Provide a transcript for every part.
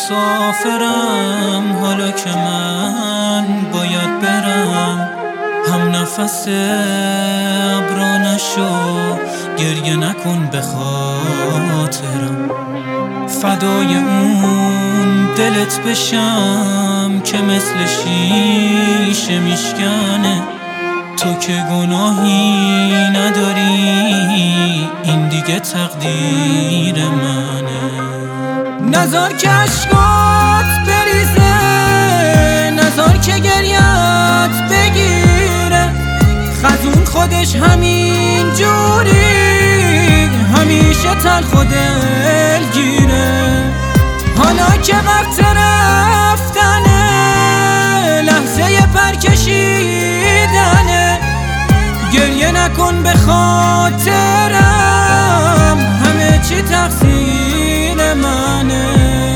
مسافرم حالا که من باید برم، هم نفس ابرا نشو، گریه نکن به خاطرم. فدای اون دلت بشم که مثل شیشه میشکنه. تو که گناهی نداری، این دیگه تقدیر منه. نذار که عشقات بریزه، نذار که گریت بگیره. خزون خودش همین جوری، همیشه تلخ و دلگیره. حالا که وقت رفتنه، لحظه پرکشیدنه. گریه نکن به خاطرم، همه چی تقصیر منه.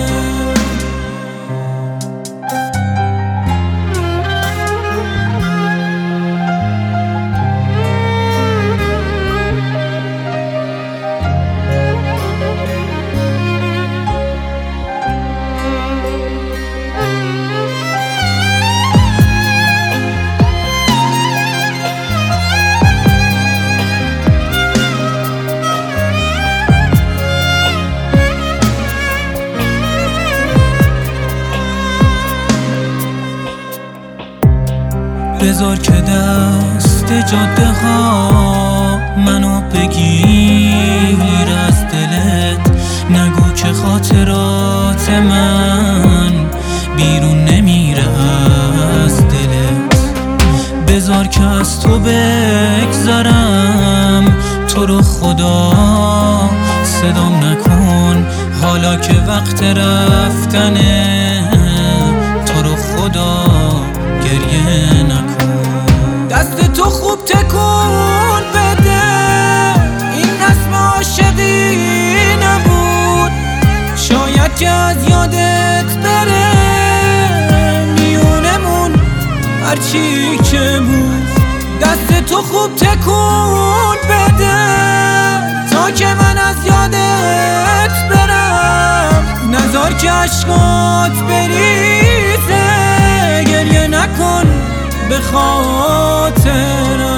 بذار که دست جاده ها منو بگیر از دلت. نگو که خاطرات من بیرون نمیره از دلت. بذار که از تو بگذرم، تو رو خدا صدام نکن. حالا که وقت رفتنه، تو رو خدا گریه نکن. دست تو خوب تکون بده، این رسم عاشقی نبود. شاید که از یادت بره میونمون هرچی که بود. دست تو خوب تکون بده تا که من از یادت برم. نذار که عشقات بریزه، گریه نکن به خاطرم.